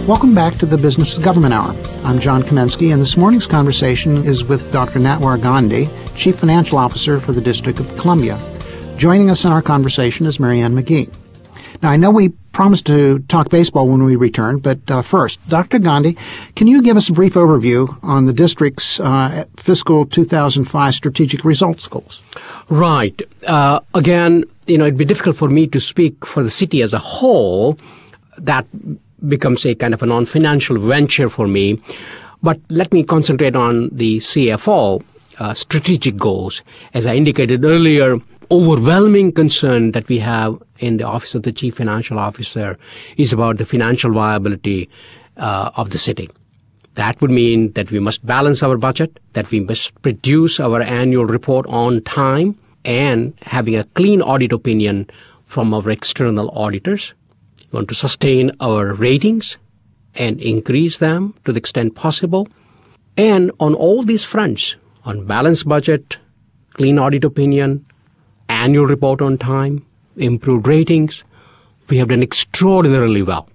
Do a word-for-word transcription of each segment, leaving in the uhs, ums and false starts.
Welcome back to the Business of Government Hour. I'm John Kamensky, and this morning's conversation is with Doctor Natwar Gandhi, Chief Financial Officer for the District of Columbia. Joining us in our conversation is Marianne McGee. Now, I know we promised to talk baseball when we return, but uh, first, Doctor Gandhi, can you give us a brief overview on the district's uh, fiscal two thousand five strategic results goals? Right. Uh, again, you know, it'd be difficult for me to speak for the city as a whole. That becomes a kind of a non-financial venture for me. But let me concentrate on the C F O uh, strategic goals. As I indicated earlier, overwhelming concern that we have in the Office of the Chief Financial Officer is about the financial viability uh, of the city. That would mean that we must balance our budget, that we must produce our annual report on time, and having a clean audit opinion from our external auditors. We want to sustain our ratings and increase them to the extent possible. And on all these fronts, on balanced budget, clean audit opinion, annual report on time, improved ratings, we have done extraordinarily well.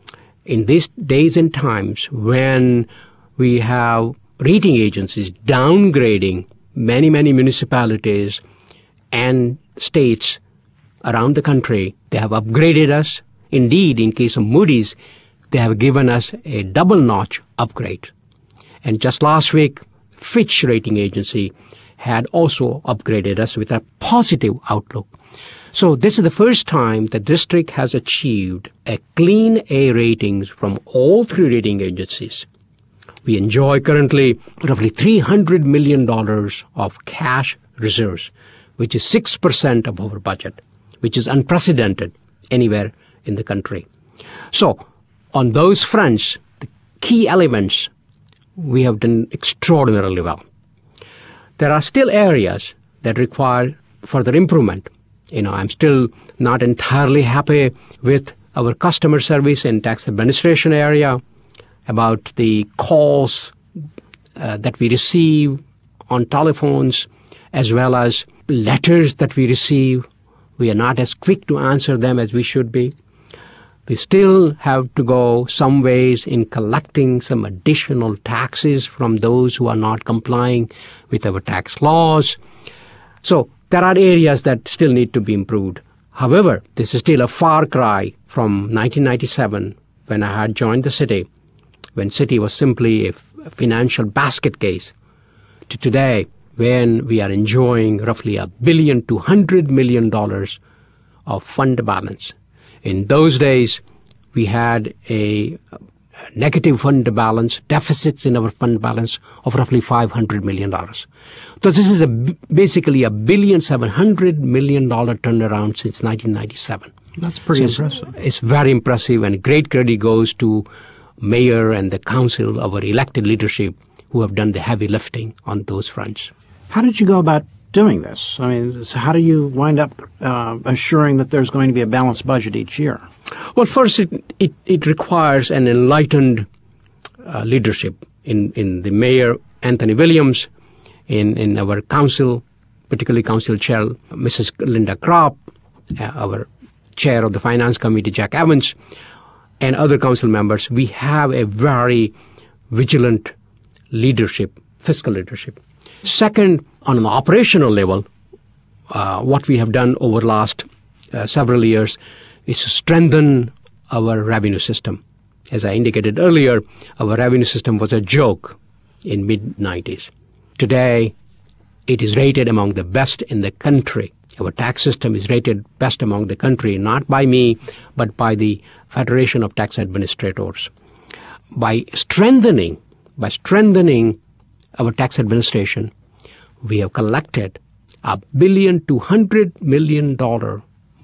In these days and times when we have rating agencies downgrading many, many municipalities and states around the country, they have upgraded us. Indeed, in case of Moody's, they have given us a double-notch upgrade. And just last week, Fitch rating agency had also upgraded us with a positive outlook. So this is the first time the district has achieved a clean A ratings from all three rating agencies. We enjoy currently roughly three hundred million dollars of cash reserves, which is six percent of our budget, which is unprecedented anywhere in the country. So on those fronts, the key elements, we have done extraordinarily well. There are still areas that require further improvement. You know, I'm still not entirely happy with our customer service and tax administration area, about the calls uh, that we receive on telephones, as well as letters that we receive. We are not as quick to answer them as we should be. We still have to go some ways in collecting some additional taxes from those who are not complying with our tax laws. So there are areas that still need to be improved. However, this is still a far cry from nineteen ninety-seven, when I had joined the city, when city was simply a financial basket case, to today, when we are enjoying roughly a billion to hundred million dollars of fund balance. In those days, we had a negative fund balance, deficits in our fund balance of roughly five hundred million dollars. So this is a, basically a billion seven hundred million dollar turnaround since nineteen ninety-seven. That's pretty so impressive. It's, it's very impressive, and great credit goes to mayor and the council, our elected leadership, who have done the heavy lifting on those fronts. How did you go about doing this? I mean, so how do you wind up uh, assuring that there's going to be a balanced budget each year? Well, first, it, it, it requires an enlightened uh, leadership in, in the mayor, Anthony Williams, in, in our council, particularly council chair, Missus Linda Kropp, uh, our chair of the finance committee, Jack Evans, and other council members. We have a very vigilant leadership, fiscal leadership. Second, on an operational level, uh, what we have done over the last uh, several years is to strengthen our revenue system. As I indicated earlier, our revenue system was a joke in mid nineties. Today, it is rated among the best in the country. Our tax system is rated best among the country, not by me, but by the Federation of Tax Administrators. By strengthening, by strengthening our tax administration, we have collected a billion to hundred million dollar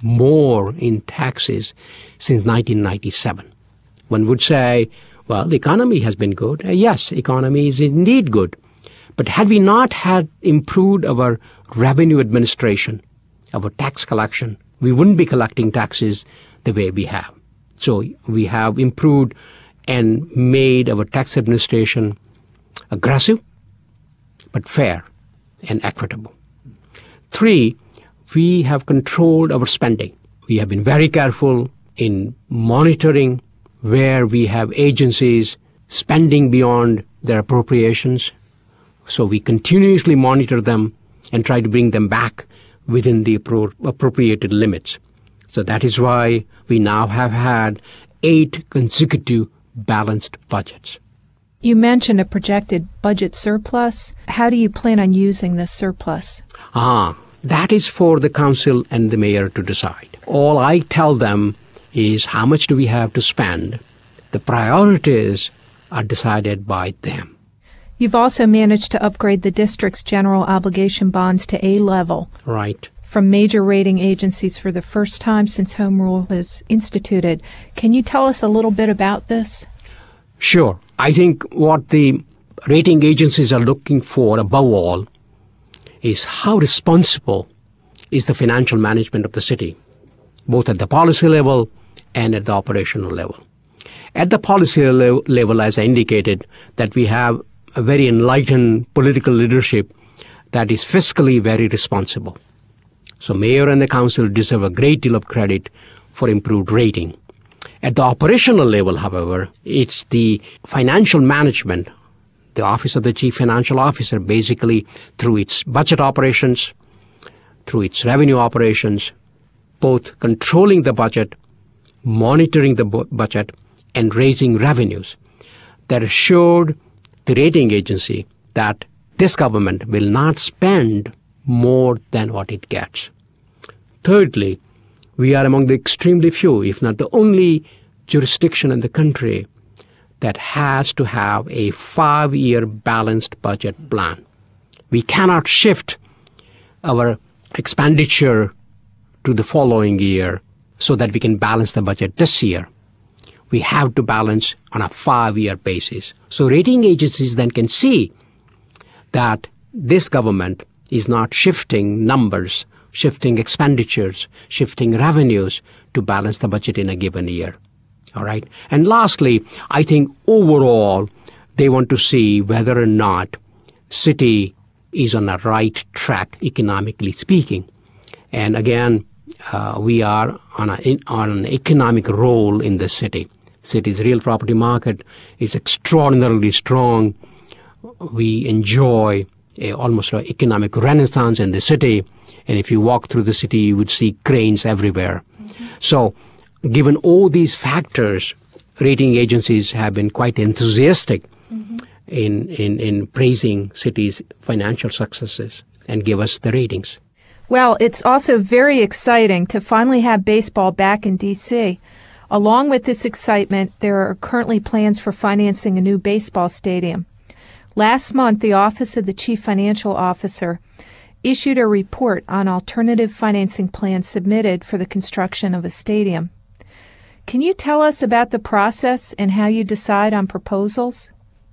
more in taxes since nineteen ninety-seven. One would say, well, the economy has been good. Uh, yes, economy is indeed good. But had we not had improved our revenue administration, our tax collection, we wouldn't be collecting taxes the way we have. So we have improved and made our tax administration aggressive, but fair and equitable. Three, we have controlled our spending. We have been very careful in monitoring where we have agencies spending beyond their appropriations. So we continuously monitor them and try to bring them back within the appro- appropriated limits. So that is why we now have had eight consecutive balanced budgets. You mentioned a projected budget surplus. How do you plan on using this surplus? Ah, that is for the council and the mayor to decide. All I tell them is how much do we have to spend. The priorities are decided by them. You've also managed to upgrade the district's general obligation bonds to A level. Right. From major rating agencies for the first time since Home Rule was instituted. Can you tell us a little bit about this? Sure. I think what the rating agencies are looking for above all is how responsible is the financial management of the city, both at the policy level and at the operational level. At the policy le- level, as I indicated, that we have a very enlightened political leadership that is fiscally very responsible. So mayor and the council deserve a great deal of credit for improved rating. At the operational level, however, it's the financial management, the Office of the Chief Financial Officer, basically through its budget operations, through its revenue operations, both controlling the budget, monitoring the bu- budget, and raising revenues, that assured the rating agency that this government will not spend more than what it gets. Thirdly, we are among the extremely few, if not the only jurisdiction in the country that has to have a five-year balanced budget plan. We cannot shift our expenditure to the following year so that we can balance the budget this year. We have to balance on a five-year basis. So rating agencies then can see that this government is not shifting numbers, shifting expenditures, shifting revenues to balance the budget in a given year. All right. And lastly, I think overall, they want to see whether or not city is on the right track, economically speaking. And again, uh, we are on, a, in, on an economic roll in the city. City's real property market is extraordinarily strong. We enjoy a, almost an economic renaissance in the city. And if you walk through the city, you would see cranes everywhere. Mm-hmm. So given all these factors, rating agencies have been quite enthusiastic mm-hmm. in, in, in praising city's financial successes and give us the ratings. Well, it's also very exciting to finally have baseball back in D C Along with this excitement, there are currently plans for financing a new baseball stadium. Last month, the Office of the Chief Financial Officer issued a report on alternative financing plans submitted for the construction of a stadium. Can you tell us about the process and how you decide on proposals?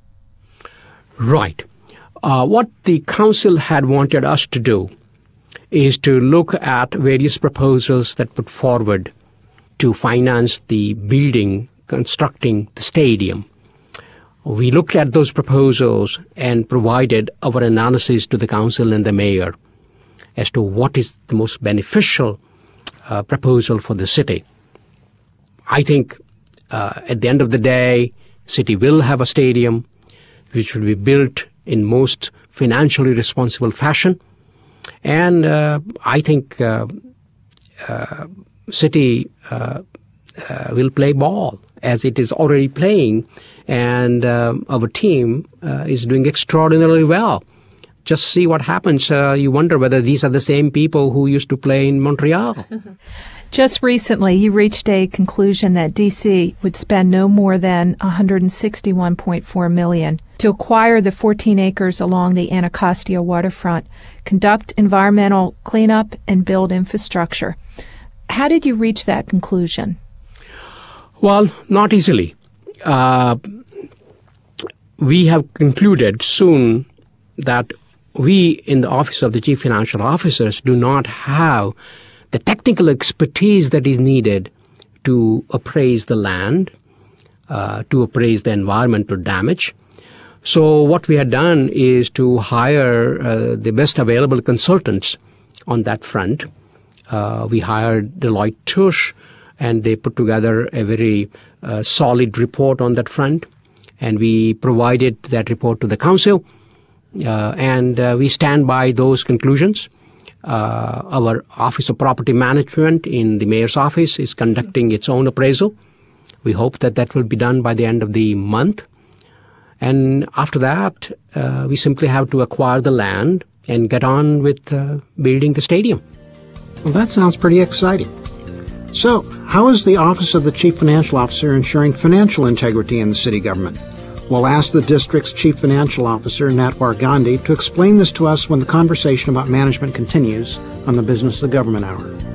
Right. Uh, what the council had wanted us to do is to look at various proposals that put forward to finance the building, constructing the stadium. We looked at those proposals and provided our analysis to the council and the mayor as to what is the most beneficial uh, proposal for the city. I think uh, at the end of the day, city will have a stadium which will be built in most financially responsible fashion. And uh, I think uh, uh, city uh, uh, will play ball as it is already playing. And uh, our team uh, is doing extraordinarily well. Just see what happens. Uh, you wonder whether these are the same people who used to play in Montreal. Just recently, you reached a conclusion that D C would spend no more than one hundred sixty-one point four million dollars to acquire the fourteen acres along the Anacostia waterfront, conduct environmental cleanup, and build infrastructure. How did you reach that conclusion? Well, not easily. Uh, we have concluded soon that we in the Office of the Chief Financial Officers do not have the technical expertise that is needed to appraise the land, uh, to appraise the environmental damage. So what we had done is to hire uh, the best available consultants on that front. Uh, we hired Deloitte Touche and they put together a very uh, solid report on that front. And we provided that report to the council, uh, and uh, we stand by those conclusions. Uh, our Office of Property Management in the mayor's office is conducting its own appraisal. We hope that that will be done by the end of the month. And after that, uh, we simply have to acquire the land and get on with uh, building the stadium. Well, that sounds pretty exciting. So, how is the Office of the Chief Financial Officer ensuring financial integrity in the city government? We'll ask the district's Chief Financial Officer, Natwar Gandhi, to explain this to us when the conversation about management continues on the Business of Government Hour.